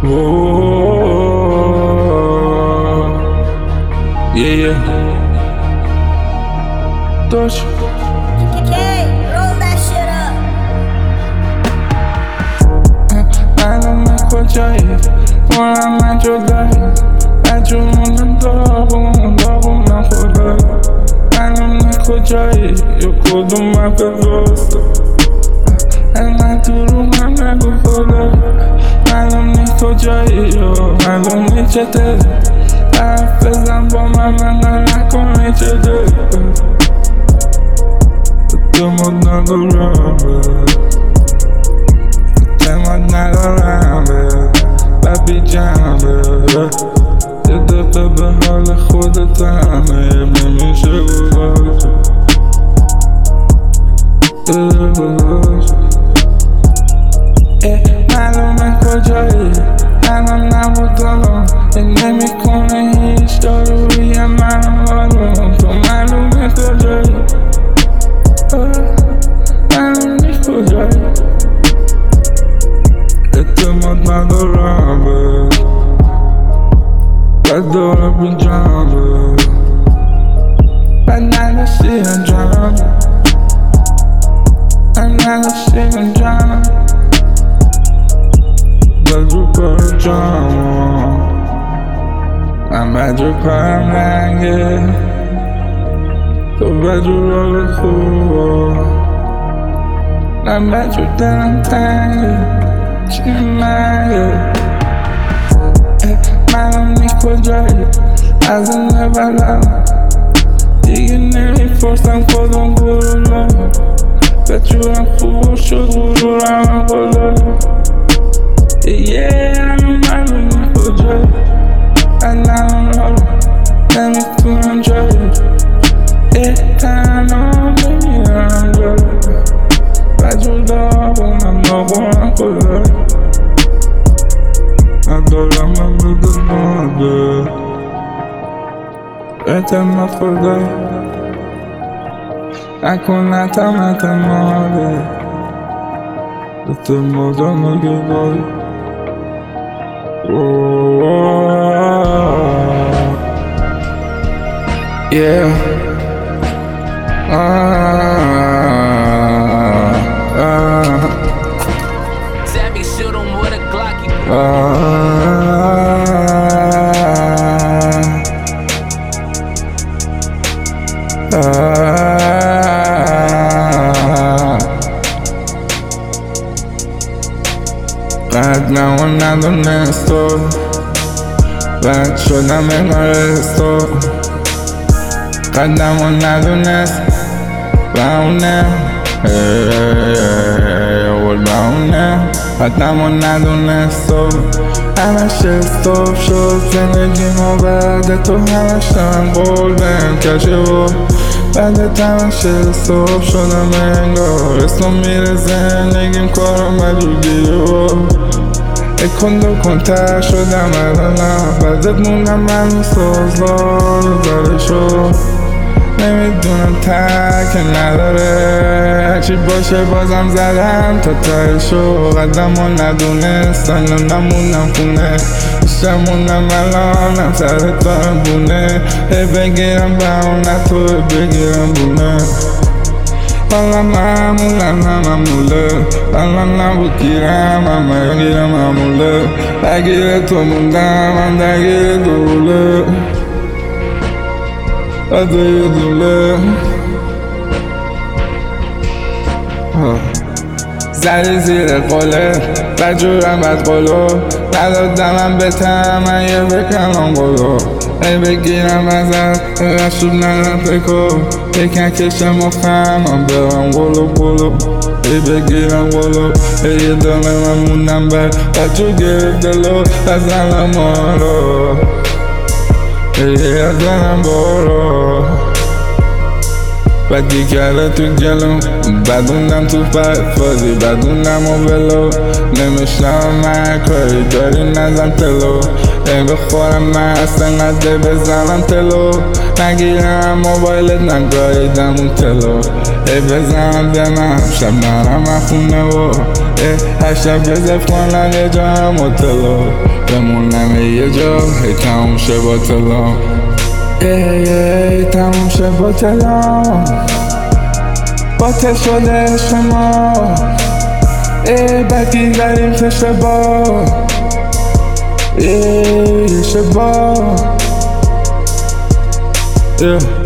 Whoa, yeah. Touch. Roll that shit up. معلوم کجایی برم من جدایی مجموعم داغونم خدایی معلوم کجایی یا کدوم مپ درسته من تو رو هم نگو خدایی معلوم کجایی یا معلوم چطوری حرف بزن با من نکنی چطوری تو مد ندارم اعتماد ندارم و بی جنبه یه دقیقه به حال خودت همه نمیشه گذاشت معلومه کجایی منم نبود دارم نمی کنه هیچ داروی من حالم تو معلومه کجایی معلومه کجایی اعتماد ندارم بد داره بی جنبه بد نداشتی انجام نداشتی انجام بد رو کار جامم من بد رو کارم رنگه تو بد رو راه خوبه من بد رو دلم تنگه چی مگه منم کجایی از این بلم دیگه نمیپرسم کدوم گروه به جورم خوب شد غرورم بالا معلوم کجایی الان رو نمیتونم جایی تنها بمیرم جایی بجور داغونم کجایی ندارم من بده ماده اعتماد خدایی نکن اعتماده اعتماد نگه yeah. Sammy shoot him with a Glocky. بعد ندونست تو بعد شدم انگارست تو قدمو ندونست باونه اول باونه قدمو ندونست تو همش استوب شد زندگیمو بعد تو همش دارم قول بهم کشه و بعد همش استوب شدم انگار اسمم میره زندگیم کارم مجبوریه و کن تر شدم الانم بعدت موندم من سازدار داره شد نمیدونم تک نداره هرچی باشه بازم زدم تا ته شو قدمو ندونستن نمونم خونه شمونم الانم سرت دارم بونه بگیرم بهونه تو بگیرم بونه والا معموله والا نبود گیرم همه گیرم معموله بگیره تو موندم من درگیر دوله ادای دوله زدی زیر قله بجورم بد قلو ندادم من بتم من یه بکنم قلو بگیرم ازت رشود ندم فکر یکن کشم و فهمم برم قلو بگیرم قلو یه دامه من موندم بجور گرفت دلو بزنم آرو زنم بارو بدی کرده تو جلوم بدوندم تو فازی بدوندم و بلو نمیشنم من کاری داری نزم تلو بخورم من اصلا نده بزنم تلو نگیرم موبایلت نگاهیدم اون تلو بزنم دنم شب نرم خونه و هر شب رزرو کنن یه جا هم هتلا بمونم یه جا هی تموم شه با تلا تموم شه با تلا باطل شده عشق ما بدی داریم تشه با یه شبا